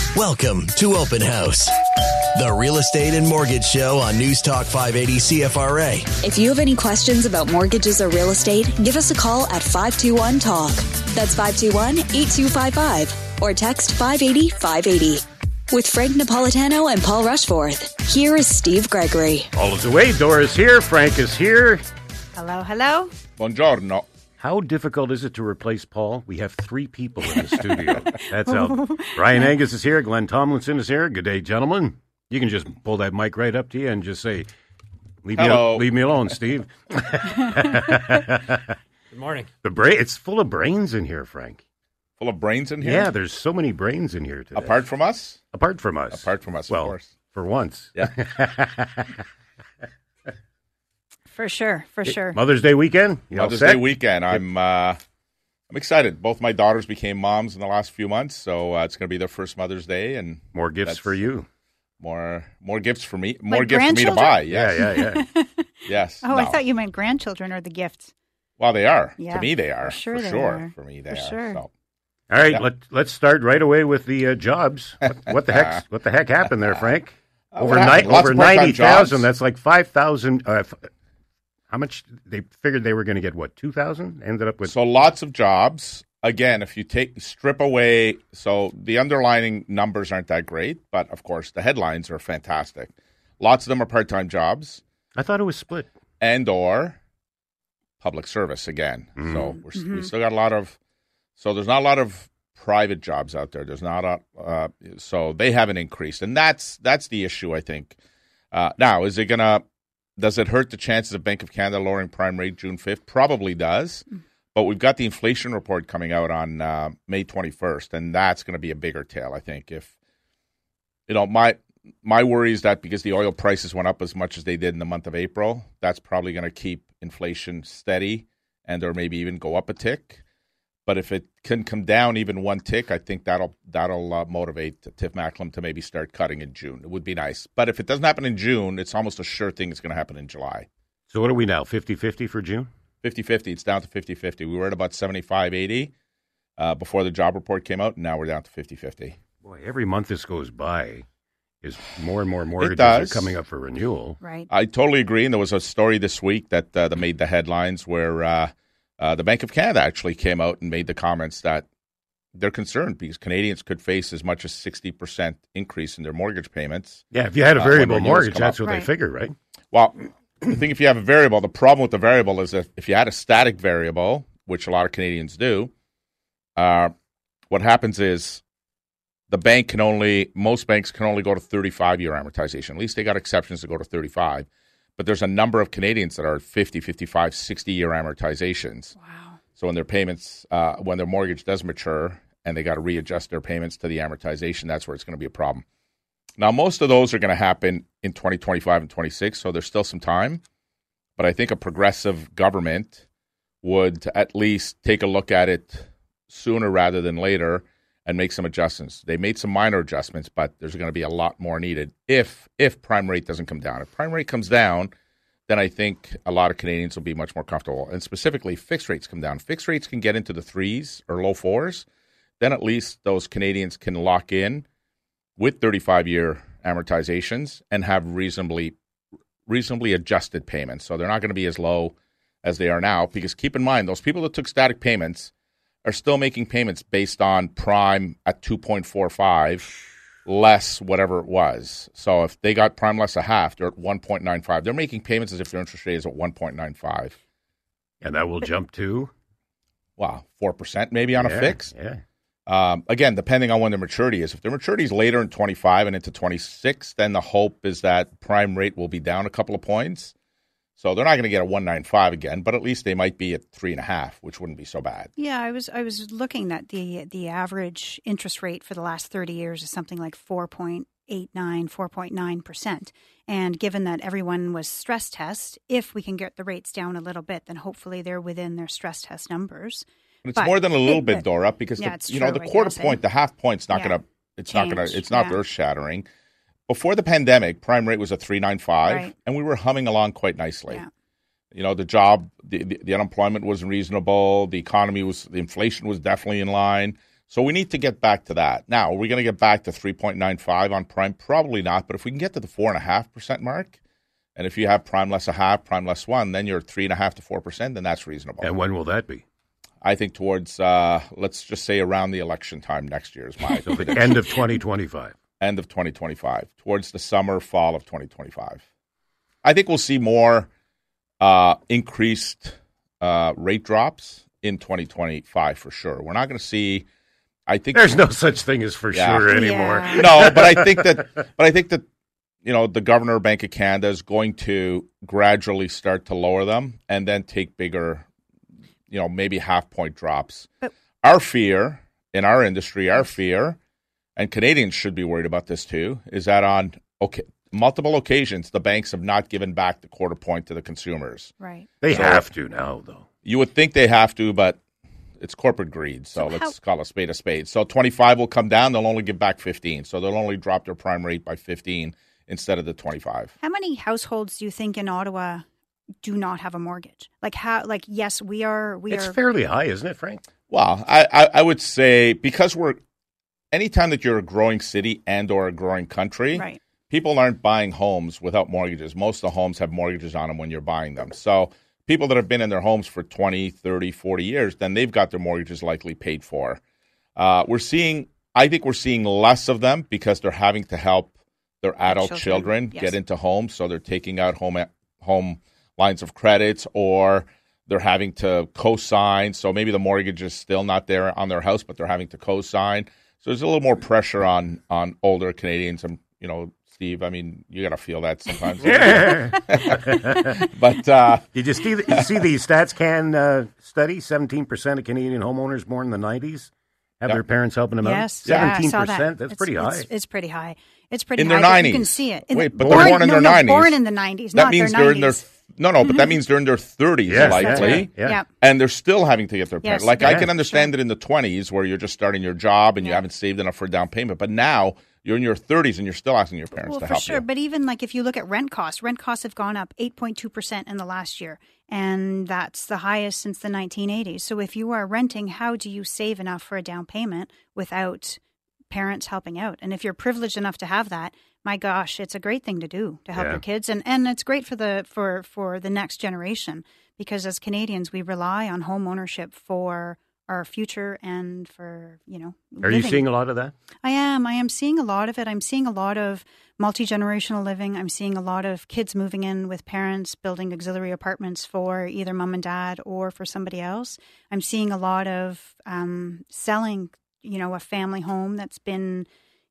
Welcome to Open House, the real estate and mortgage show on News Talk 580 CFRA. If you have any questions about mortgages or real estate, give us a call at 521-TALK. That's 521-8255 or text 580-580. With Frank Napolitano and Paul Rushforth, here is Steve Gregory. Paul is away, Dora is here, Frank is here. Hello, hello. Buongiorno. How difficult is it to replace Paul? We have three people in the studio. That's how. Brian Angus is here. Glenn Tomlinson is here. Good day, gentlemen. You can just pull that mic right up to you and just say, leave me alone, Steve. Good morning. It's full of brains in here, Frank. Full of brains in here? Yeah, there's so many brains in here today. Apart from us? Apart from us. Apart from us, well, of course. For once. Yeah. For sure. Mother's Day weekend? Mother's Day weekend. I'm excited. Both my daughters became moms in the last few months, so it's going to be their first Mother's Day, and more gifts for you. More gifts for me. More gifts for me to buy. Yes. Yeah. Yes. Oh, no. I thought you meant grandchildren are the gifts. Well, they are. Yeah. To me, they are. For sure. For me, they are. Sure. So. All right, let's start right away with the jobs. What the heck happened there, Frank? Over 90,000. That's like 5,000. How much they figured they were going to get? What, 2,000? Ended up with lots of jobs. Again, if you strip away, so the underlying numbers aren't that great, but of course the headlines are fantastic. Lots of them are part-time jobs. I thought it was split. And or public service again. So we still got a lot of. So there's not a lot of private jobs out there. There's not so they haven't increased, and that's the issue, I think. Now, does it hurt the chances of Bank of Canada lowering prime rate June 5th? Probably does, but we've got the inflation report coming out on May 21st, and that's going to be a bigger tale, I think. If my worry is that because the oil prices went up as much as they did in the month of April, that's probably going to keep inflation steady, and or maybe even go up a tick. But if it can come down even one tick, I think that'll motivate Tiff Macklem to maybe start cutting in June. It would be nice. But if it doesn't happen in June, it's almost a sure thing it's going to happen in July. So what are we now, 50-50 for June? 50-50. It's down to 50-50. We were at about 75-80 before the job report came out, and now we're down to 50-50. Boy, every month this goes by is more and more mortgages are coming up for renewal. Right. I totally agree. And there was a story this week that made the headlines where the Bank of Canada actually came out and made the comments that they're concerned because Canadians could face as much as 60% increase in their mortgage payments. Yeah, if you had a variable mortgage, that's what they figure, right? Well, I think if you have a variable, the problem with the variable is that if you had a static variable, which a lot of Canadians do, what happens is most banks can only go to 35-year amortization. At least they got exceptions to go to 35. But there's a number of Canadians that are 50, 55, 60-year amortizations. Wow. So when their payments, when their mortgage does mature and they got to readjust their payments to the amortization, that's where it's going to be a problem. Now, most of those are going to happen in 2025 and 26, so there's still some time. But I think a progressive government would at least take a look at it sooner rather than later and make some adjustments. They made some minor adjustments, but there's going to be a lot more needed if prime rate doesn't come down. If prime rate comes down, then I think a lot of Canadians will be much more comfortable. And specifically, fixed rates come down. Fixed rates can get into the 3s or low 4s. Then at least those Canadians can lock in with 35-year amortizations and have reasonably adjusted payments. So they're not going to be as low as they are now because keep in mind, those people that took static payments are still making payments based on prime at 2.45 less whatever it was. So if they got prime less a half, they're at 1.95. They're making payments as if their interest rate is at 1.95. And that will jump to? Wow, 4% maybe on a fix. Yeah. Again, depending on when their maturity is. If their maturity is later in 25 and into 26, then the hope is that prime rate will be down a couple of points. So they're not going to get a 1.95 again, but at least they might be at 3.5, which wouldn't be so bad. Yeah, I was looking at the average interest rate for the last 30 years is something like 4.89, 4.9%. And given that everyone was stress test, if we can get the rates down a little bit, then hopefully they're within their stress test numbers. But it's more than a little bit, Dora, because the quarter point, the half point's not going to. It's not earth shattering. Before the pandemic, prime rate was a 3.95, and we were humming along quite nicely. Yeah. You know, the unemployment was reasonable. The inflation was definitely in line. So we need to get back to that. Now, are we going to get back to 3.95 on prime? Probably not. But if we can get to the 4.5% mark, and if you have prime less a half, prime less one, then you're 3.5 to 4%, then that's reasonable. And when will that be? I think towards, let's just say around the election time next year is my so the end of 2025. End of 2025, towards the summer, fall of 2025. I think we'll see more increased rate drops in 2025 for sure. We're not going to see. I think there's no such thing as for sure anymore. Yeah. No, but I think that the Governor of Bank of Canada is going to gradually start to lower them and then take bigger, maybe half-point drops. But our fear in our industry, and Canadians should be worried about this too, is that on multiple occasions the banks have not given back the quarter point to the consumers. Right. They have to now, though. You would think they have to, but it's corporate greed, so let's call a spade a spade. So 25 will come down. They'll only give back 15. So they'll only drop their prime rate by 15 instead of the 25. How many households do you think in Ottawa do not have a mortgage? Yes, we are. It's fairly high, isn't it, Frank? Well, I would say because anytime that you're a growing city and or a growing country, right, people aren't buying homes without mortgages. Most of the homes have mortgages on them when you're buying them. So people that have been in their homes for 20, 30, 40 years, then they've got their mortgages likely paid for. I think we're seeing less of them because they're having to help their adult children get into homes. So they're taking out home lines of credits, or they're having to co-sign. So maybe the mortgage is still not there on their house, but they're having to co-sign. So there's a little more pressure on older Canadians. And, Steve, I mean, you got to feel that sometimes. But did you see the StatsCan study? 17% of Canadian homeowners born in the 90s have their parents helping them out. Yes, 17%. That's pretty high. It's pretty high. It's pretty in high. Their 90s. You can see it. But they're born in their 90s. Born in the 90s. That not means their 90s. they're in their but that means they're in their 30s likely. Yeah. And they're still having to get their parents. Yes, I can understand it in the 20s where you're just starting your job and you haven't saved enough for a down payment. But now you're in your 30s and you're still asking your parents to help you. Well, for sure. But even if you look at rent costs have gone up 8.2% in the last year. And that's the highest since the 1980s. So if you are renting, how do you save enough for a down payment without parents helping out? And if you're privileged enough to have that, my gosh, it's a great thing to do to help your kids. And it's great for the next generation, because as Canadians, we rely on home ownership for our future and for, living. Are you seeing a lot of that? I am seeing a lot of it. I'm seeing a lot of multi-generational living. I'm seeing a lot of kids moving in with parents, building auxiliary apartments for either mom and dad or for somebody else. I'm seeing a lot of selling, a family home that's been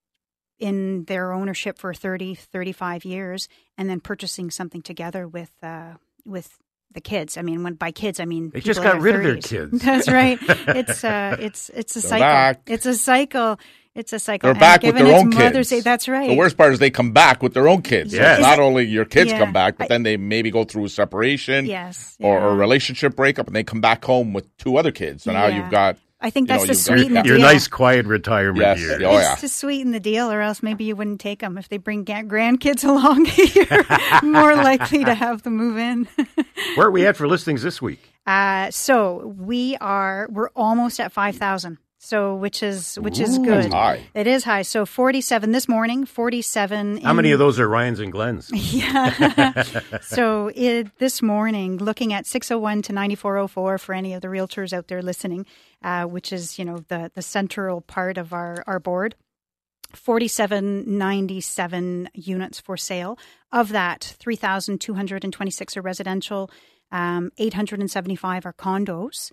in their ownership for 30, 35 years, and then purchasing something together with the kids. I mean, by kids, I mean they just got rid of their kids. That's right. It's a cycle. Back. It's a cycle. They're back with their own kids. Day, that's right. The worst part is they come back with their own kids. Yes. Not only your kids come back, but then they maybe go through a separation or a relationship breakup, and they come back home with two other kids. So now you've got. I think that's to sweeten the deal. Your nice, quiet retirement years. It's to sweeten the deal, or else maybe you wouldn't take them. If they bring grandkids along, you're more likely to have them move in. Where are we at for listings this week? So we're almost at 5,000. So which is good. That's high. It is high. So 47 this morning, 47. How many of those are Ryans and Glens? Yeah. So this morning, looking at 601 to 9404 for any of the realtors out there listening, which is, the central part of our board. 4,797 units for sale. Of that, 3,226 are residential, 875 are condos.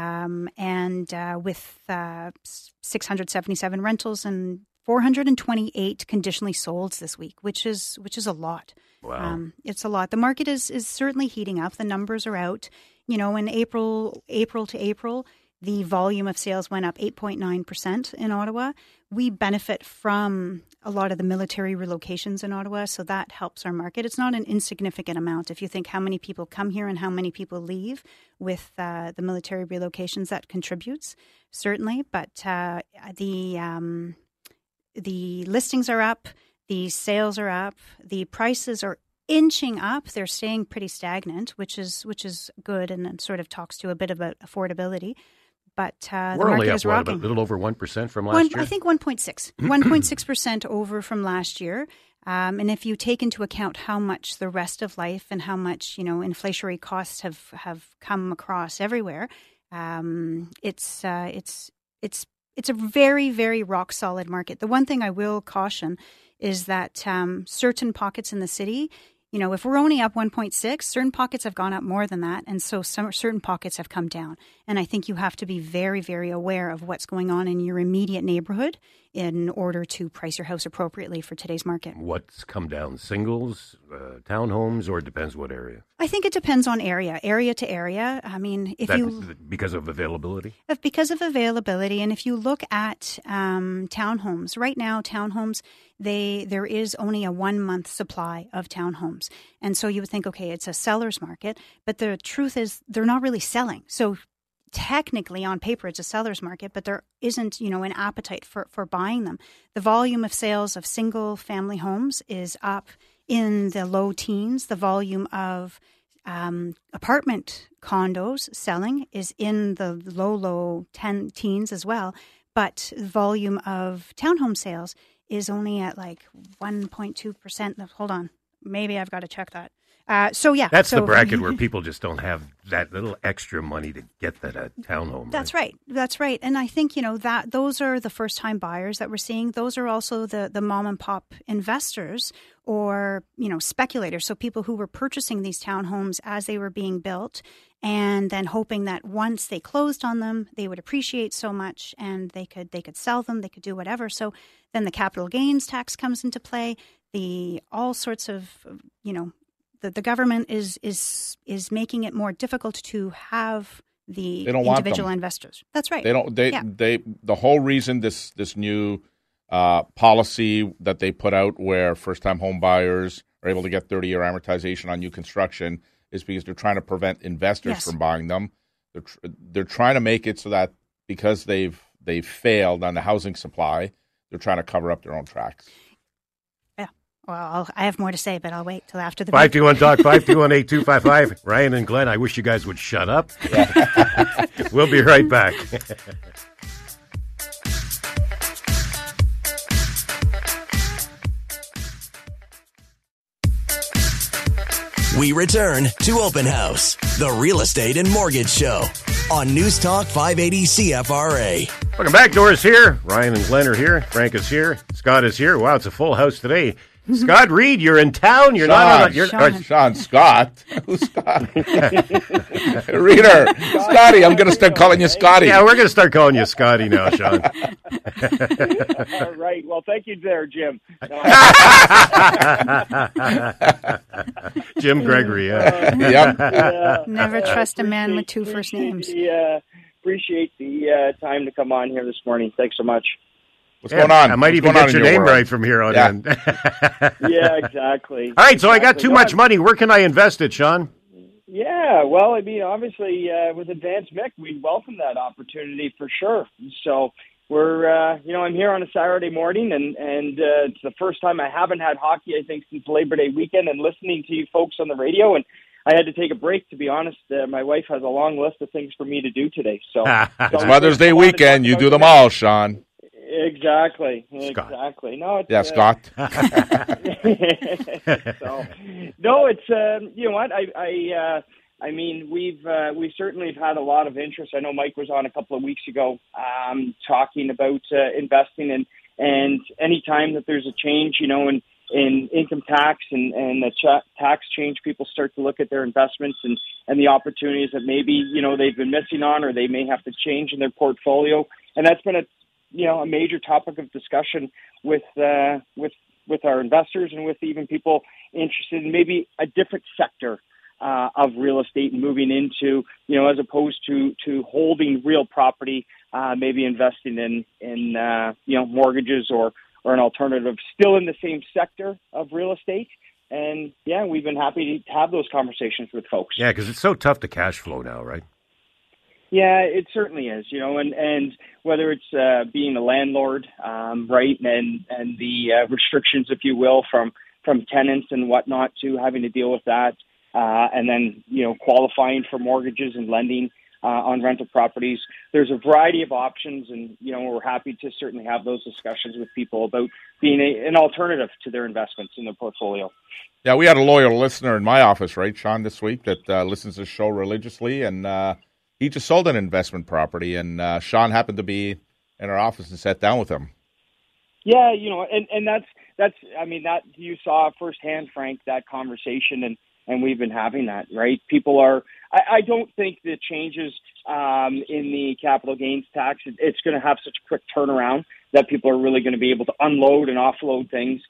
With 677 rentals and 428 conditionally solds this week, which is a lot. Wow. It's a lot. The market is certainly heating up. The numbers are out. In April to April, the volume of sales went up 8.9% in Ottawa. We benefit from a lot of the military relocations in Ottawa, so that helps our market. It's not an insignificant amount. If you think how many people come here and how many people leave with the military relocations, that contributes, certainly. But the listings are up, the sales are up, the prices are inching up. They're staying pretty stagnant, which is good, and sort of talks to a bit about affordability. but the We're only market up, is rocking. a little over 1% from last year? I think 1.6. 1.6% over from last year. And if you take into account how much the rest of life and how much, inflationary costs have come across everywhere, it's a very, very rock solid market. The one thing I will caution is that certain pockets in the city, if we're only up 1.6, certain pockets have gone up more than that. And so certain pockets have come down. And I think you have to be very, very aware of what's going on in your immediate neighborhood in order to price your house appropriately for today's market. What's come down? Singles, townhomes, or it depends what area? I think it depends on area to area. I mean, because of availability? Because of availability. And if you look at townhomes, right now, there is only a 1 month supply of townhomes. And so you would think, okay, it's a seller's market. But the truth is they're not really selling. So technically on paper it's a seller's market, but there isn't, an appetite for buying them. The volume of sales of single family homes is up in the low teens. The volume of apartment condos selling is in the low teens as well. But the volume of townhome sales is only at like 1.2%. Hold on. Maybe I've got to check that. That's the bracket where people just don't have that little extra money to get that townhome. That's right. And I think, that those are the first time buyers that we're seeing. Those are also the mom and pop investors or, speculators. So people who were purchasing these townhomes as they were being built and then hoping that once they closed on them, they would appreciate so much and they could sell them, they could do whatever. So then the capital gains tax comes into play, all sorts of, the government is making it more difficult to have the individual investors. That's right. The whole reason this new policy that they put out where first-time home buyers are able to get 30-year amortization on new construction is because they're trying to prevent investors from buying them. They're trying to make it so that because they've failed on the housing supply, they're trying to cover up their own tracks. Well, I have more to say, but I'll wait till after the break. 521-TALK, 521-8255. Ryan and Glenn, I wish you guys would shut up. We'll be right back. We return to Open House, the real estate and mortgage show on News Talk 580 CFRA. Welcome back. Doris here. Ryan and Glenn are here. Frank is here. Scott is here. Wow, it's a full house today. Scott Reed, you're in town. You're not on. Sean Scott. Who's Scott? Reader. Scotty. I'm going to start calling you Scotty. Yeah, we're going to start calling you Scotty now, Sean. All right. Well, thank you there, Jim. Jim Gregory, Never trust a man with two first names. Appreciate the time to come on here this morning. Thanks so much. What's going on? I might even get your name right from here on in. Yeah, exactly. All right, so I got too much money. Where can I invest it, Sean? Yeah, well, I mean, obviously, with Advanced MIC, we welcome that opportunity for sure. So we're, I'm here on a Saturday morning, and it's the first time I haven't had hockey, I think, since Labor Day weekend, and listening to you folks on the radio, and I had to take a break, to be honest. My wife has a long list of things for me to do today. So it's Mother's Day weekend. You do them all, Sean. Exactly. Scott. Exactly. No, it's Scott. So, no, it's you know what I mean, we certainly have had a lot of interest. I know Mike was on a couple of weeks ago talking about investing and any time that there's a change, in income tax and the tax change, people start to look at their investments and the opportunities that maybe, they've been missing on or they may have to change in their portfolio. And that's been a major topic of discussion with our investors and with even people interested in maybe a different sector of real estate and moving into, as opposed to holding real property, maybe investing in mortgages or an alternative still in the same sector of real estate. And yeah, we've been happy to have those conversations with folks. Yeah, because it's so tough to cash flow now, right? Yeah, it certainly is, and whether it's being a landlord, right, and the restrictions, if you will, from tenants and whatnot to having to deal with that, and then, qualifying for mortgages and lending, on rental properties. There's a variety of options, and we're happy to certainly have those discussions with people about being an alternative to their investments in their portfolio. Yeah, we had a loyal listener in my office, right, Sean, this week that listens to the show religiously, and he just sold an investment property, and Sean happened to be in our office and sat down with him. Yeah, and that's I mean, that you saw firsthand, Frank, that conversation, and we've been having that, right? People are, I don't think the changes in the capital gains tax, it's going to have such a quick turnaround that people are really going to be able to unload and offload things.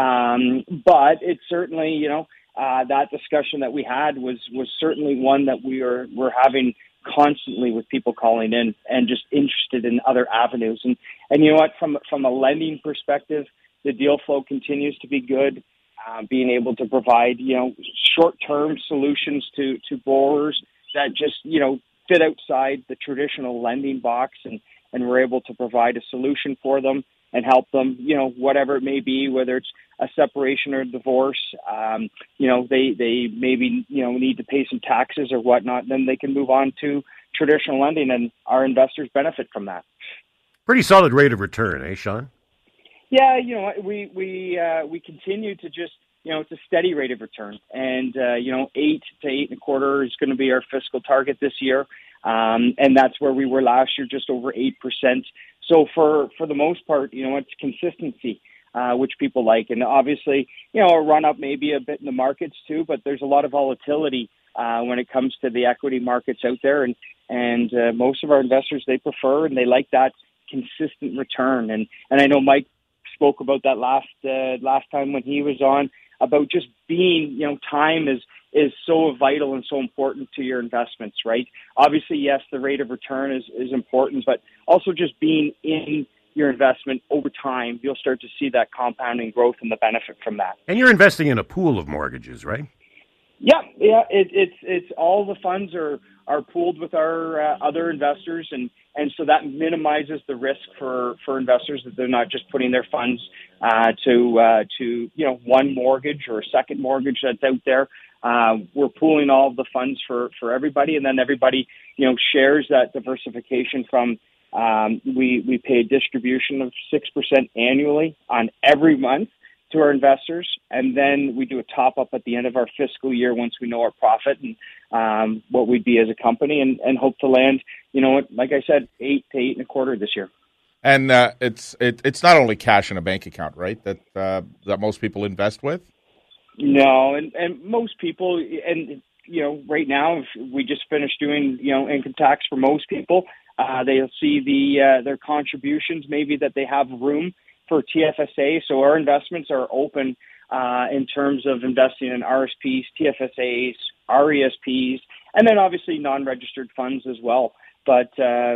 But it's certainly, that discussion that we had was certainly one that we're having constantly with people calling in and just interested in other avenues. And you know what, from a lending perspective, the deal flow continues to be good. Being able to provide, short-term solutions to borrowers that just, fit outside the traditional lending box, and we're able to provide a solution for them and help them, whatever it may be, whether it's a separation or a divorce, they maybe, need to pay some taxes or whatnot, then they can move on to traditional lending, and our investors benefit from that. Pretty solid rate of return, eh, Sean? Yeah, we continue to just, it's a steady rate of return, and 8 to 8.25 is going to be our fiscal target this year, and that's where we were last year, just over 8%. So for the most part, it's consistency, which people like, and obviously, a run up maybe a bit in the markets too, but there's a lot of volatility when it comes to the equity markets out there, and most of our investors, they prefer and they like that consistent return, and I know Mike spoke about that last time when he was on, about just being, time is so vital and so important to your investments, right? Obviously, yes, the rate of return is important, but also just being in your investment over time, you'll start to see that compounding growth and the benefit from that. And you're investing in a pool of mortgages, right? Yeah. It's all the funds are pooled with our other investors, and so that minimizes the risk for investors, that they're not just putting their funds to one mortgage or a second mortgage that's out there. We're pooling all of the funds for everybody, and then everybody shares that diversification from. We pay a distribution of 6% annually on every month to our investors, and then we do a top-up at the end of our fiscal year once we know our profit and what we'd be as a company, and hope to land, like I said, 8 to 8.25 this year. And it's not only cash in a bank account, right, that most people invest with? No, and most people, and right now, we just finished doing income tax for most people. They'll see their contributions, maybe that they have room for TFSA. So our investments are open in terms of investing in RSPs, TFSAs, RESPs, and then obviously non-registered funds as well. But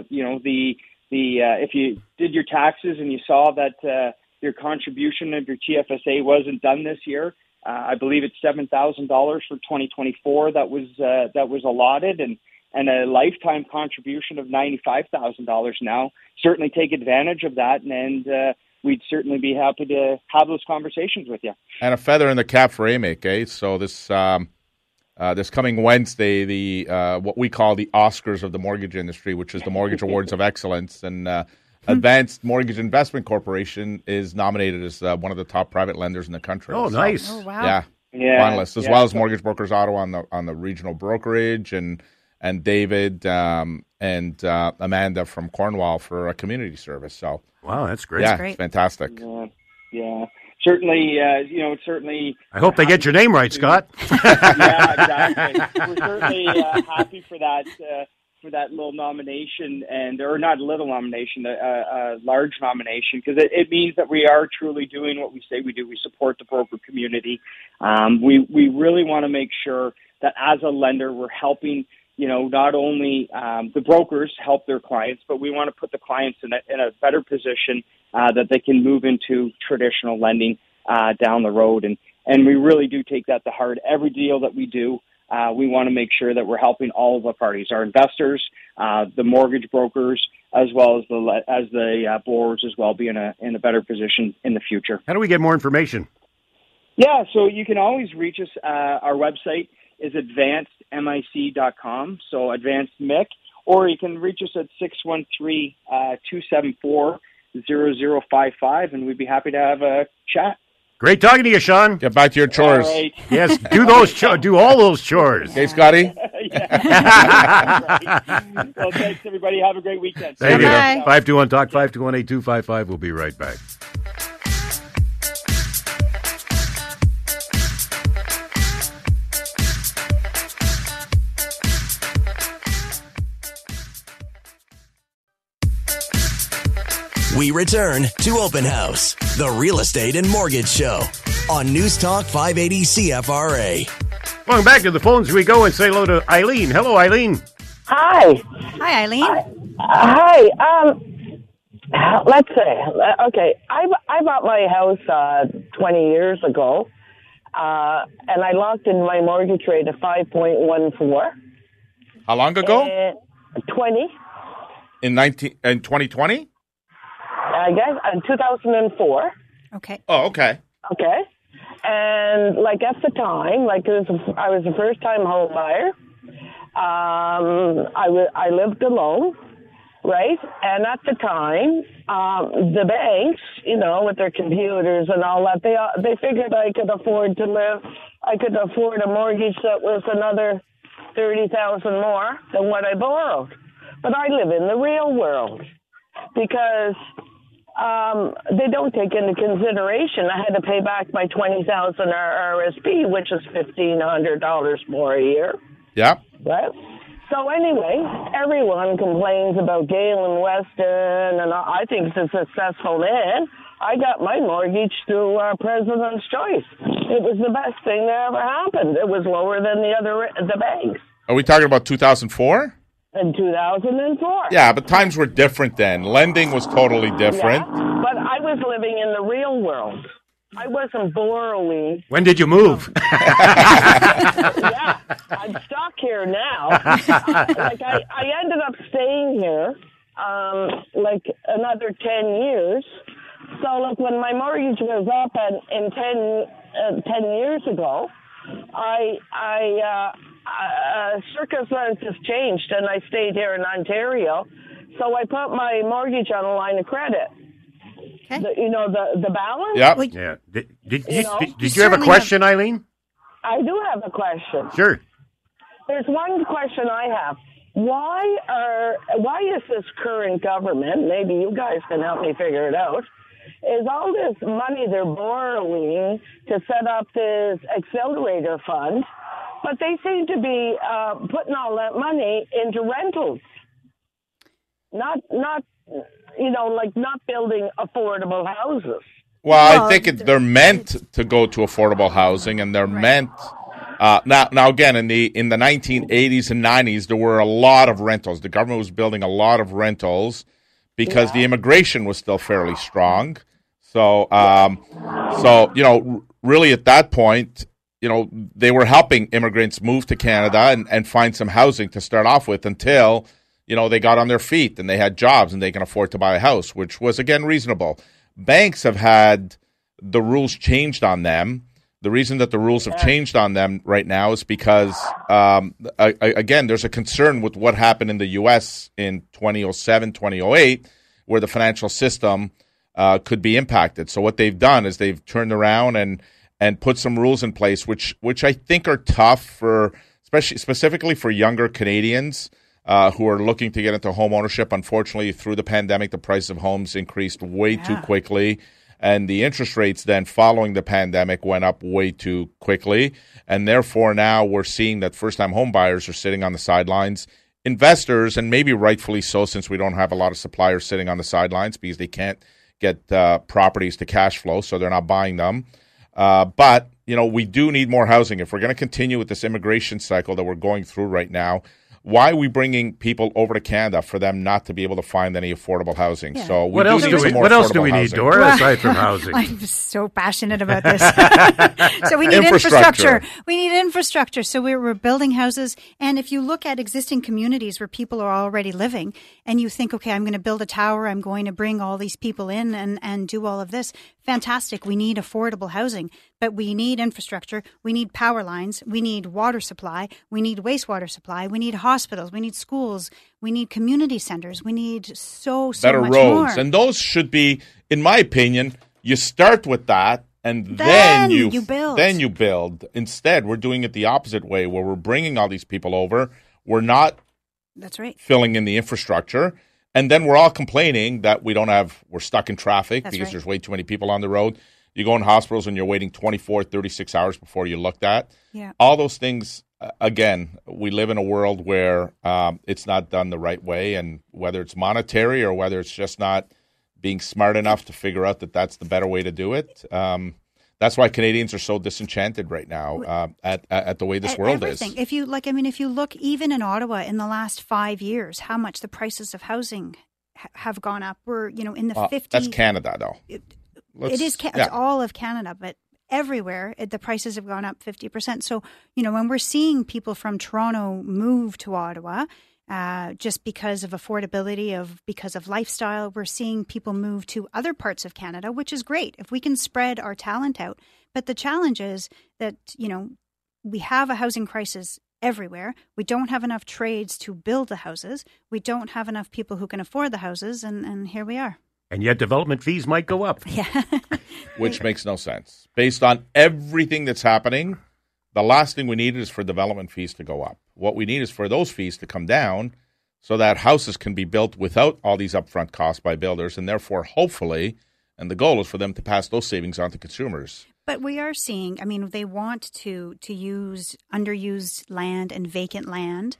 if you did your taxes and you saw that your contribution of your TFSA wasn't done this year, I believe it's $7,000 for 2024 that was allotted, and a lifetime contribution of $95,000 now. Certainly take advantage of that, and we'd certainly be happy to have those conversations with you. And a feather in the cap for AMIC, eh? So this coming Wednesday, the what we call the Oscars of the mortgage industry, which is the Mortgage Awards of Excellence, and Advanced Mortgage Investment Corporation is nominated as one of the top private lenders in the country. Oh, nice! Oh, wow! Yeah, finalists, as well as Mortgage Brokers Ottawa on the regional brokerage, and David and Amanda from Cornwall for a community service. So wow, that's great! Yeah, great. It's fantastic. Yeah. Certainly, certainly. I hope they get your name right, Scott. Yeah, exactly. We're certainly happy for that little nomination, or not a little nomination, a large nomination, because it means that we are truly doing what we say we do. We support the broker community. We really want to make sure that as a lender, we're helping. Not only the brokers help their clients, but we want to put the clients in a better position that they can move into traditional lending down the road. And we really do take that to heart. Every deal that we do, we want to make sure that we're helping all of the parties, our investors, the mortgage brokers, as well as the borrowers as well, be in a better position in the future. How do we get more information? Yeah, so you can always reach us. Our website is advancedmic.com, so advanced MIC, or you can reach us at 613-274-0055, and we'd be happy to have a chat. Great talking to you, Sean. Get back to your chores. All right. Yes, do all those chores. Okay, Scotty? Well, thanks, everybody. Have a great weekend. Thank you. Bye. 521-TALK, 521-8255. We'll be right back. We return to Open House, the real estate and mortgage show on News Talk 580 CFRA. Going back to the phones we go and say hello to Eileen. Hello, Eileen. Hi. Hi, Eileen. Hi. Let's say, okay, I bought my house 20 years ago, and I locked in my mortgage rate at 5.14. How long ago? 20. In 2020? I guess, in 2004. Okay. Oh, okay. Okay. And, like, at the time, like, I was a first-time home buyer. I lived alone, right? And at the time, the banks, you know, with their computers and all that, they figured I could afford a mortgage that was another $30,000 more than what I borrowed. But I live in the real world because they don't take into consideration I had to pay back my $20,000 RSP, which is $1,500 more a year. Yeah. Right? So anyway, everyone complains about Galen Weston, and I think it's a successful man. I got my mortgage through President's Choice. It was the best thing that ever happened. It was lower than the banks. Are we talking about 2004? In 2004. Yeah, but times were different then. Lending was totally different. Yeah, but I was living in the real world. I wasn't borrowing. When did you move? Yeah, I'm stuck here now. I ended up staying here like another 10 years. So, like, when my mortgage was up in 10 years ago, circumstances changed, and I stayed here in Ontario. So I put my mortgage on a line of credit. Okay. The balance? Yep. Yeah. Did You know, you have a question, Eileen? I do have a question. Sure. There's one question I have. Why is this current government, maybe you guys can help me figure it out, is all this money they're borrowing to set up this accelerator fund, but they seem to be putting all that money into rentals, not building affordable houses. Well, I think they're meant to go to affordable housing, and they're meant. Now again, in the 1980s and 90s, there were a lot of rentals. The government was building a lot of rentals because the immigration was still fairly strong. So really at that point, they were helping immigrants move to Canada and find some housing to start off with until, they got on their feet and they had jobs and they can afford to buy a house, which was, again, reasonable. Banks have had the rules changed on them. The reason that the rules have changed on them right now is because, again, there's a concern with what happened in the U.S. in 2007, 2008, where the financial system could be impacted. So what they've done is they've turned around and put some rules in place, which I think are tough specifically for younger Canadians who are looking to get into home ownership. Unfortunately, through the pandemic, the price of homes increased way too quickly. And the interest rates then following the pandemic went up way too quickly. And therefore, now we're seeing that first-time home buyers are sitting on the sidelines. Investors, and maybe rightfully so, since we don't have a lot of suppliers sitting on the sidelines because they can't get properties to cash flow, so they're not buying them. But, we do need more housing. If we're going to continue with this immigration cycle that we're going through right now, why are we bringing people over to Canada for them not to be able to find any affordable housing? Yeah. So What else do we need, Dora, aside from housing? I'm so passionate about this. So we need infrastructure. We need infrastructure. So we're building houses. And if you look at existing communities where people are already living and you think, okay, I'm going to build a tower, I'm going to bring all these people in and do all of this, fantastic. We need affordable housing, but we need infrastructure. We need power lines. We need water supply. We need wastewater supply. We need hot hospitals, we need schools, we need community centers, we need so better much roads. more. And those should be, in my opinion, you start with that and then you build. Then you build. Instead, we're doing it the opposite way, where we're bringing all these people over. We're not That's right. filling in the infrastructure. And then we're all complaining that we're stuck in traffic That's because right. there's way too many people on the road. You go in hospitals and you're waiting 24, 36 hours before you're looked at. Yeah. All those things, again, we live in a world where it's not done the right way. And whether it's monetary or whether it's just not being smart enough to figure out that that's the better way to do it. That's why Canadians are so disenchanted right now at the way this world everything. is. If you if you look even in Ottawa in the last 5 years, how much the prices of housing have gone up. We're in the 50. That's Canada, though. It is. It's all of Canada, but everywhere the prices have gone up 50%. So when we're seeing people from Toronto move to Ottawa. Just because of affordability, because of lifestyle, we're seeing people move to other parts of Canada, which is great if we can spread our talent out. But the challenge is that, we have a housing crisis everywhere. We don't have enough trades to build the houses. We don't have enough people who can afford the houses. And here we are. And yet development fees might go up. Yeah. Which makes no sense. Based on everything that's happening, the last thing we need is for development fees to go up. What we need is for those fees to come down so that houses can be built without all these upfront costs by builders, and therefore, hopefully, and the goal is for them to pass those savings on to consumers. But we are seeing, they want to use underused land and vacant land,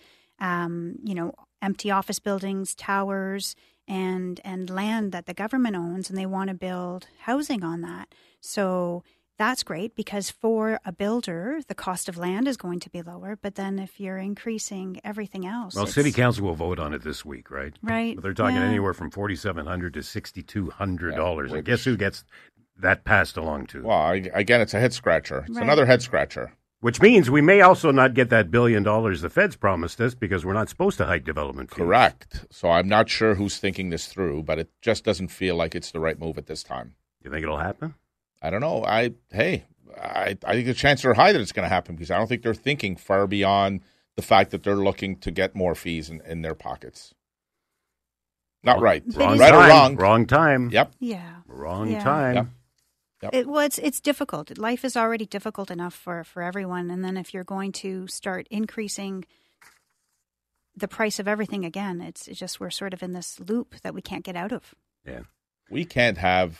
empty office buildings, towers, and land that the government owns, and they want to build housing on that. So that's great because for a builder, the cost of land is going to be lower. But then if you're increasing everything else. Well, City Council will vote on it this week, right? Right. But they're talking anywhere from $4,700 to $6,200. And guess who gets that passed along to? Well, again, it's a head scratcher. It's Right. another head scratcher. Which means we may also not get that $1 billion the feds promised us because we're not supposed to hike development fees. Correct. So I'm not sure who's thinking this through, but it just doesn't feel like it's the right move at this time. You think it'll happen? I don't know. I think the chances are high that it's going to happen because I don't think they're thinking far beyond the fact that they're looking to get more fees in their pockets. Not right. Wrong Right time. or wrong. Wrong time. Yep. Yeah. Wrong Yeah. time. Yep. It's difficult. Life is already difficult enough for everyone. And then if you're going to start increasing the price of everything again, it's just we're sort of in this loop that we can't get out of. Yeah. We can't have,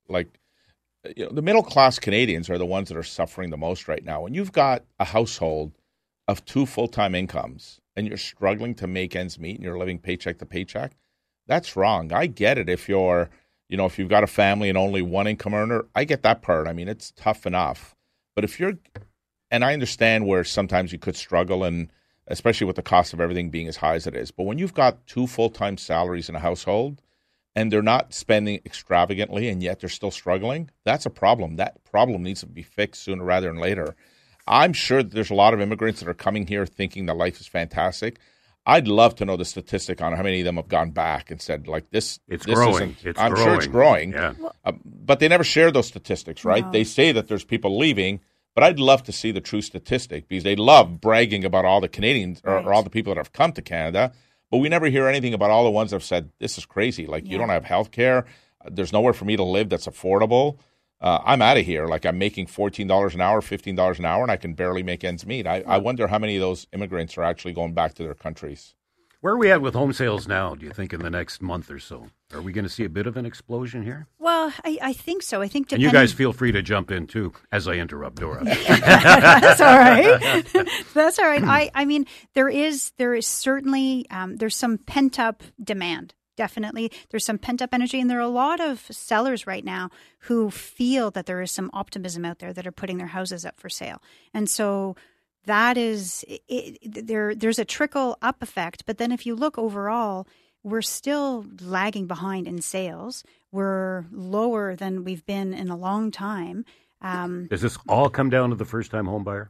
the middle-class Canadians are the ones that are suffering the most right now. When you've got a household of 2 full-time incomes and you're struggling to make ends meet and you're living paycheck to paycheck, that's wrong. I get it if you're, if you've got a family and only one income earner, I get that part. It's tough enough. But and I understand where sometimes you could struggle, and especially with the cost of everything being as high as it is. But when you've got 2 full-time salaries in a household, and they're not spending extravagantly, and yet they're still struggling, that's a problem. That problem needs to be fixed sooner rather than later. I'm sure that there's a lot of immigrants that are coming here thinking that life is fantastic. I'd love to know the statistic on how many of them have gone back and said, this growing. isn't. I'm sure it's growing. Yeah. But they never share those statistics, right? No. They say that there's people leaving, but I'd love to see the true statistic because they love bragging about all the Canadians or all the people that have come to Canada. But we never hear anything about all the ones that have said, this is crazy. You don't have health care. There's nowhere for me to live that's affordable. I'm out of here. I'm making $14 an hour, $15 an hour, and I can barely make ends meet. I wonder how many of those immigrants are actually going back to their countries. Where are we at with home sales now, do you think, in the next month or so? Are we going to see a bit of an explosion here? Well, I think so. I think And you guys feel free to jump in, too, as I interrupt Dora. That's all right. That's all right. There is certainly, there's some pent-up demand. Definitely. There's some pent-up energy, and there are a lot of sellers right now who feel that there is some optimism out there that are putting their houses up for sale. And so that is there's a trickle up effect. But then if you look overall, we're still lagging behind in sales. We're lower than we've been in a long time. Does this all come down to the first-time home buyer?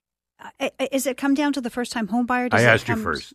Is it come down to the first-time home buyer? I asked you first.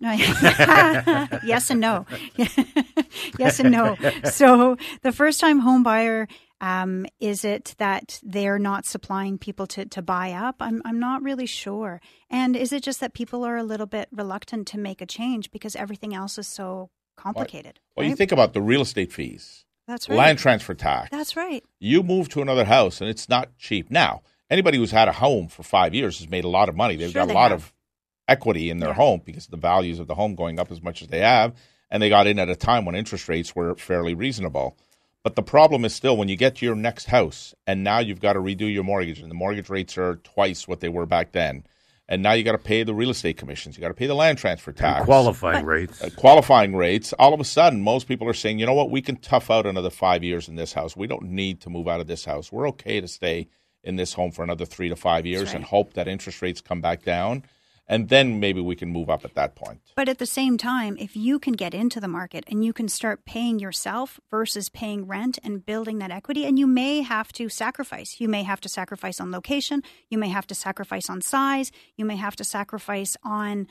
Yes and no. Yes and no. So the first-time home buyer, Is it that they're not supplying people to buy up? I'm not really sure. And is it just that people are a little bit reluctant to make a change because everything else is so complicated? Well, right? you think about the real estate fees. That's right. Land transfer tax. That's right. You move to another house, and it's not cheap. Now, anybody who's had a home for 5 years has made a lot of money. They've got a lot of equity in their home because of the values of the home going up as much as they have, and they got in at a time when interest rates were fairly reasonable. But the problem is still when you get to your next house, and now you've got to redo your mortgage, and the mortgage rates are twice what they were back then. And now you got to pay the real estate commissions. You got to pay the land transfer tax. And qualifying rates. Qualifying rates. All of a sudden, most people are saying, you know what, we can tough out another 5 years in this house. We don't need to move out of this house. We're okay to stay in this home for another 3 to 5 years and hope that interest rates come back down. And then maybe we can move up at that point. But at the same time, if you can get into the market and you can start paying yourself versus paying rent and building that equity, and you may have to sacrifice. You may have to sacrifice on location. You may have to sacrifice on size. You may have to sacrifice on,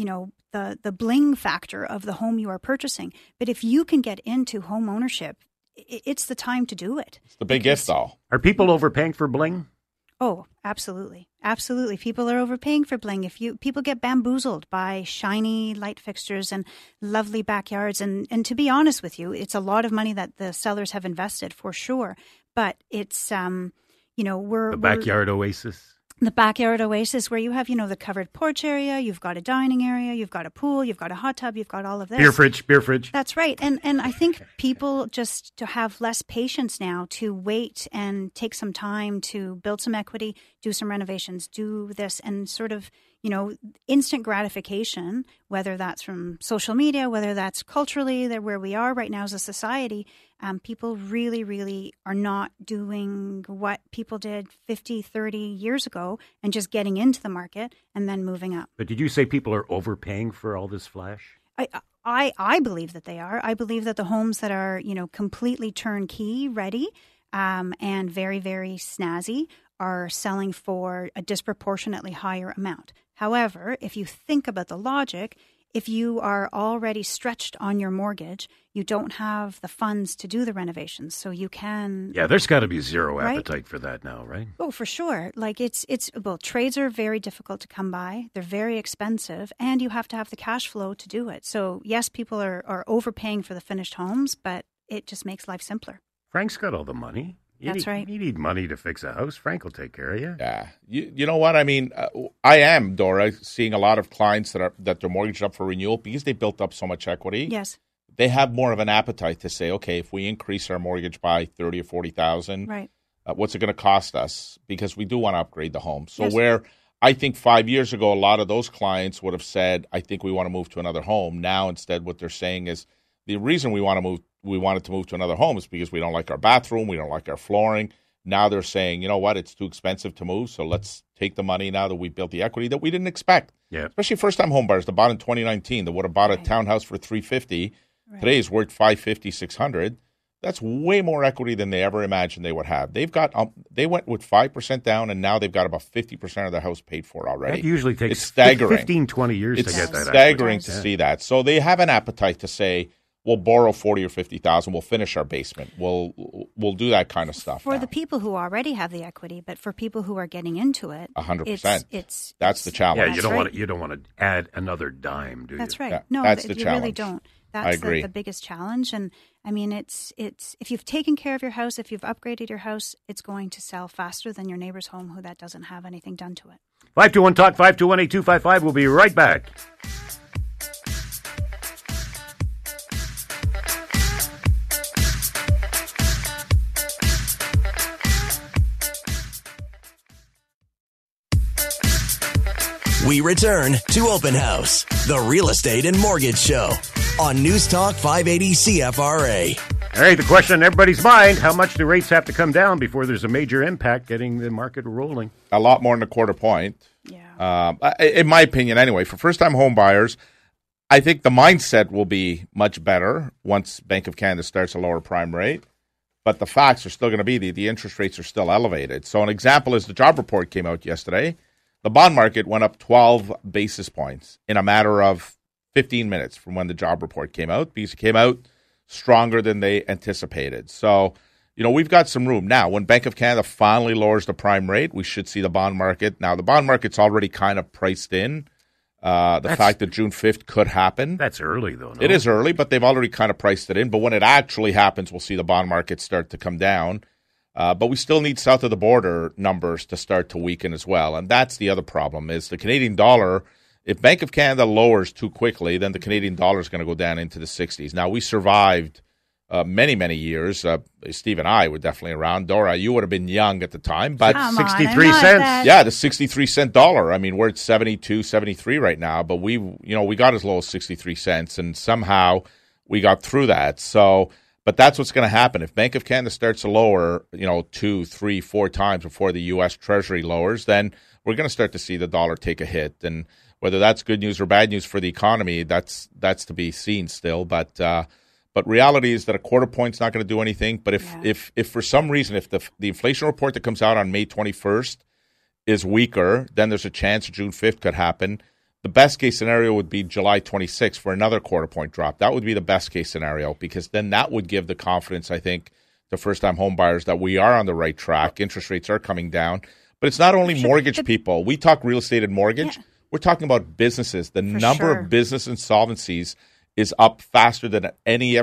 the bling factor of the home you are purchasing. But if you can get into home ownership, it's the time to do it. It's the big if, though. Are people overpaying for bling? Oh, absolutely. Absolutely. People are overpaying for bling. People get bamboozled by shiny light fixtures and lovely backyards. And to be honest with you, it's a lot of money that the sellers have invested for sure. But it's, the backyard oasis. The backyard oasis where you have, the covered porch area, you've got a dining area, you've got a pool, you've got a hot tub, you've got all of this. Beer fridge. That's right. And I think people just to have less patience now to wait and take some time to build some equity, do some renovations, do this and sort of, instant gratification, whether that's from social media, whether that's culturally, where we are right now as a society, people really, really are not doing what people did 50, 30 years ago and just getting into the market and then moving up. But did you say people are overpaying for all this flash? I believe that they are. I believe that the homes that are, completely turnkey ready and very, very snazzy are selling for a disproportionately higher amount. However, if you think about the logic, if you are already stretched on your mortgage, you don't have the funds to do the renovations, so you can... Yeah, there's got to be zero appetite for that now, right? Oh, for sure. Trades are very difficult to come by. They're very expensive, and you have to have the cash flow to do it. So, yes, people are overpaying for the finished homes, but it just makes life simpler. Frank's got all the money. That's right. You need money to fix a house. Frank will take care of you. Yeah. You know what? I mean, I am, Dora, seeing a lot of clients that they're mortgaged up for renewal because they built up so much equity. Yes. They have more of an appetite to say, okay, if we increase our mortgage by $30,000 or $40,000, right. What's it going to cost us? Because we do want to upgrade the home. So where I think 5 years ago, a lot of those clients would have said, I think we want to move to another home. Now, instead, what they're saying is the reason we wanted to move to another home is because we don't like our bathroom, we don't like our flooring. Now they're saying, you know what, it's too expensive to move, so let's take the money now that we built the equity that we didn't expect. Yeah. Especially first-time home buyers that bought in 2019 that would have bought a townhouse for $350,000. Right. Today is worth $550,000, $600,000. That's way more equity than they ever imagined they would have. They've got they went with 5% down, and now they've got about 50% of their house paid for already. That usually takes it's staggering. 15, 20 years to get that. It's staggering to see that. So they have an appetite to say, we'll borrow $40,000 or $50,000. We'll finish our basement. We'll do that kind of stuff for now. The people who already have the equity, but for people who are getting into it, 100%. That's the challenge. Yeah, you don't want to add another dime, do you? That's right. Yeah, no, that's the you challenge. Really don't. That's I agree. The biggest challenge. And I mean, it's if you've taken care of your house, if you've upgraded your house, it's going to sell faster than your neighbor's home who that doesn't have anything done to it. 521-TALK, 521-8255. We'll be right back. We return to Open House, the real estate and mortgage show on News Talk 580 CFRA. All right, the question on everybody's mind, how much do rates have to come down before there's a major impact getting the market rolling? A lot more than a quarter point. Yeah. In my opinion, anyway, for first-time home buyers, I think the mindset will be much better once Bank of Canada starts a lower prime rate. But the facts are still going to be the interest rates are still elevated. So an example is the job report came out yesterday. The bond market went up 12 basis points in a matter of 15 minutes from when the job report came out because it came out stronger than they anticipated. So, we've got some room. Now, when Bank of Canada finally lowers the prime rate, we should see the bond market. Now, the bond market's already kind of priced in the fact that June 5th could happen. That's early, though. No? It is early, but they've already kind of priced it in. But when it actually happens, we'll see the bond market start to come down. But we still need south of the border numbers to start to weaken as well. And that's the other problem is the Canadian dollar. If Bank of Canada lowers too quickly, then the Canadian dollar is going to go down into the 60s. Now, we survived many, many years. Steve and I were definitely around. Dora, you would have been young at the time. But 63 cents. Yeah, the 63-cent dollar. I mean, we're at 72, 73 right now. But we got as low as 63 cents, and somehow we got through that. But that's what's going to happen. If Bank of Canada starts to lower, 2, 3, 4 times before the U.S. Treasury lowers, then we're going to start to see the dollar take a hit. And whether that's good news or bad news for the economy, that's to be seen still. But reality is that a quarter point's not going to do anything. But if for some reason, if the inflation report that comes out on May 21st is weaker, then there's a chance June 5th could happen. The best case scenario would be July 26th for another quarter point drop. That would be the best case scenario because then that would give the confidence, I think, to first-time home buyers that we are on the right track. Interest rates are coming down. But it's not only mortgage people. We talk real estate and mortgage. Yeah. We're talking about businesses. The number of business insolvencies is up faster than any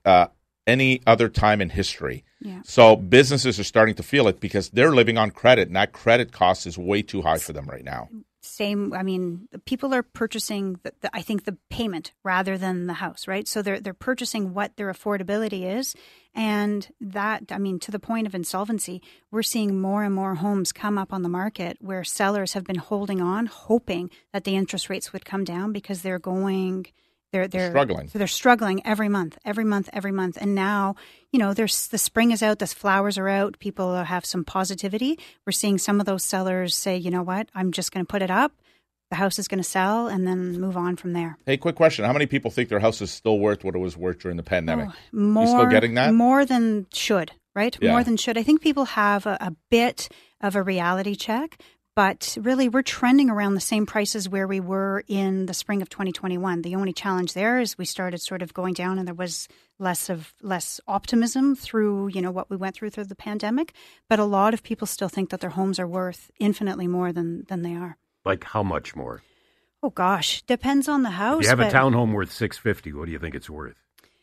other time in history. Yeah. So businesses are starting to feel it because they're living on credit, and that credit cost is way too high for them right now. Same. I mean, people are purchasing I think the payment rather than the house, right? So they're purchasing what their affordability is, and that, I mean, to the point of insolvency, we're seeing more and more homes come up on the market where sellers have been holding on, hoping that the interest rates would come down because they're struggling. So they're struggling every month. And now, the spring is out, the flowers are out, people have some positivity. We're seeing some of those sellers say, you know what, I'm just going to put it up. The house is going to sell and then move on from there. Hey, quick question. How many people think their house is still worth what it was worth during the pandemic? You still getting that? More than should, right? Yeah. More than should. I think people have a bit of a reality check. But really, we're trending around the same prices where we were in the spring of 2021. The only challenge there is we started sort of going down and there was less optimism through, what we went through the pandemic. But a lot of people still think that their homes are worth infinitely more than they are. Like how much more? Oh, gosh. Depends on the house. If you have a townhome worth $650, what do you think it's worth?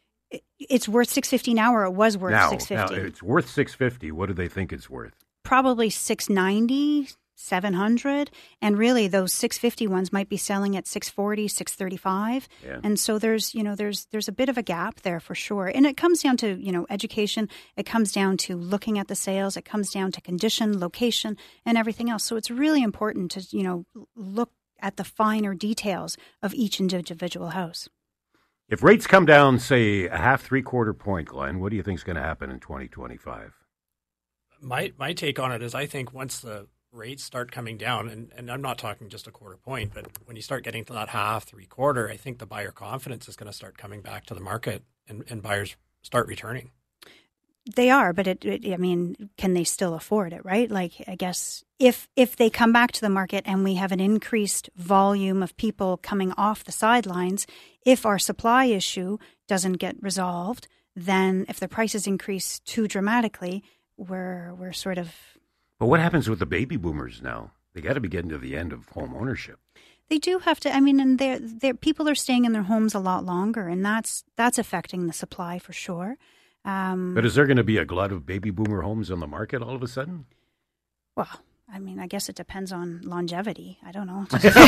It's worth $650 now, or it was worth $650. Now, it's worth $650. What do they think it's worth? Probably $690. $700, and really those $650 ones might be selling at $640, $635, and so there's a bit of a gap there for sure. And it comes down to education. It comes down to looking at the sales. It comes down to condition, location, and everything else. So it's really important to look at the finer details of each individual house. If rates come down, say a half, 3/4 point, Glenn, what do you think is going to happen in 2025? My take on it is I think once the rates start coming down, and I'm not talking just a quarter point, but when you start getting to that half, 3/4, I think the buyer confidence is going to start coming back to the market and buyers start returning. They are, but can they still afford it, right? Like, I guess if they come back to the market and we have an increased volume of people coming off the sidelines, if our supply issue doesn't get resolved, then if the prices increase too dramatically, we're sort of... But what happens with the baby boomers now? They got to be getting to the end of home ownership. They do have to. I mean, and they're people are staying in their homes a lot longer, and that's affecting the supply for sure. But is there going to be a glut of baby boomer homes on the market all of a sudden? Well, I mean, I guess it depends on longevity. I don't know.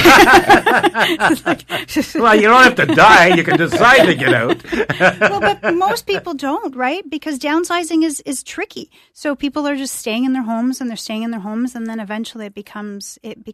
Well, you don't have to die. You can decide to get out. Well, but most people don't, right? Because downsizing is tricky. So people are just staying in their homes, and then eventually it becomes,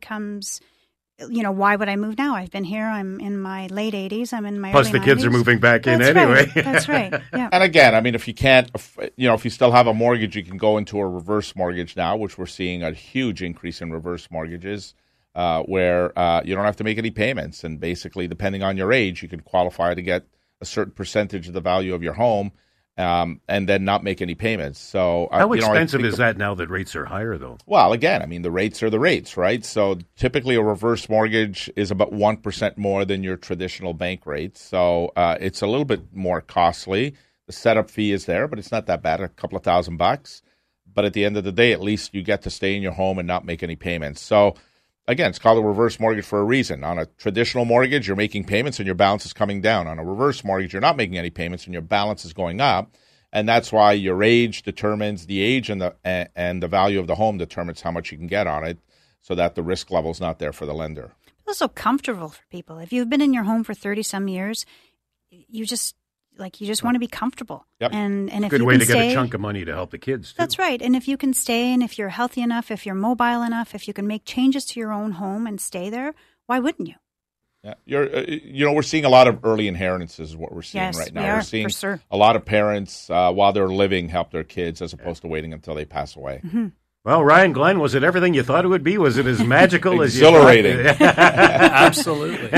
why would I move now? I've been here. I'm in my late 80s. I'm in my Plus early the kids 90s. Are moving back in anyway. Right. That's right. Yeah. And again, I mean, if you can't, if you still have a mortgage, you can go into a reverse mortgage now, which we're seeing a huge increase in reverse mortgages where you don't have to make any payments. And basically, depending on your age, you can qualify to get a certain percentage of the value of your home and then not make any payments. So how expensive is that now that rates are higher, though? Well, again, I mean, the rates are the rates, right? So typically a reverse mortgage is about 1% more than your traditional bank rate. So it's a little bit more costly. The setup fee is there, but it's not that bad, a couple of $1,000. But at the end of the day, at least you get to stay in your home and not make any payments. So, again, it's called a reverse mortgage for a reason. On a traditional mortgage, you're making payments and your balance is coming down. On a reverse mortgage, you're not making any payments and your balance is going up. And that's why your age determines the age, and the value of the home determines how much you can get on it, so that the risk level is not there for the lender. It's also comfortable for people. If you've been in your home for 30-some years, you just want to be comfortable. Yep. And if Good you way can to stay, get a chunk of money to help the kids, too. That's right. And if you can stay, and if you're healthy enough, if you're mobile enough, if you can make changes to your own home and stay there, why wouldn't you? Yeah, we're seeing a lot of early inheritances is what we're seeing right now. We're seeing a lot of parents, while they're living, help their kids as opposed to waiting until they pass away. Mm-hmm. Well, Ryan Glenn, was it everything you thought it would be? Was it as magical as you exhilarating? Absolutely.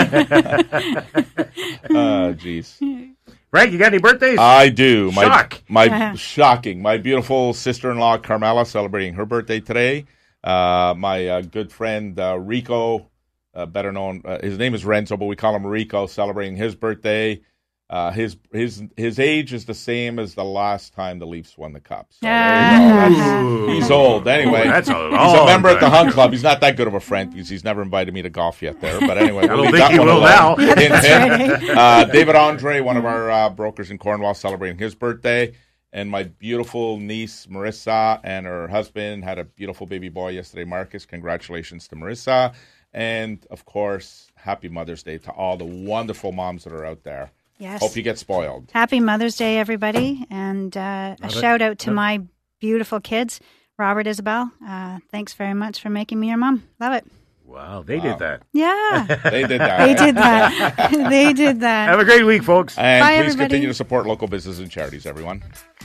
Jeez. Frank, you got any birthdays? I do. Shocking. My beautiful sister-in-law, Carmela, celebrating her birthday today. My good friend, Rico, better known, his name is Renzo, but we call him Rico, celebrating his birthday. His age is the same as the last time the Leafs won the Cup. So he's old. Anyway, he's a member at the Hunt Club. He's not that good of a friend because he's never invited me to golf yet there. But anyway, I don't think he will now. David Andre, one of our brokers in Cornwall, celebrating his birthday. And my beautiful niece, Marissa, and her husband had a beautiful baby boy yesterday, Marcus. Congratulations to Marissa. And, of course, happy Mother's Day to all the wonderful moms that are out there. Yes. Hope you get spoiled. Happy Mother's Day, everybody. And a shout out to my beautiful kids, Robert, Isabel. Thanks very much for making me your mom. Love it. Wow, they did that. Yeah. They did that. They did that. They did that. Have a great week, folks. And Bye, please everybody. continue to support local businesses and charities, everyone.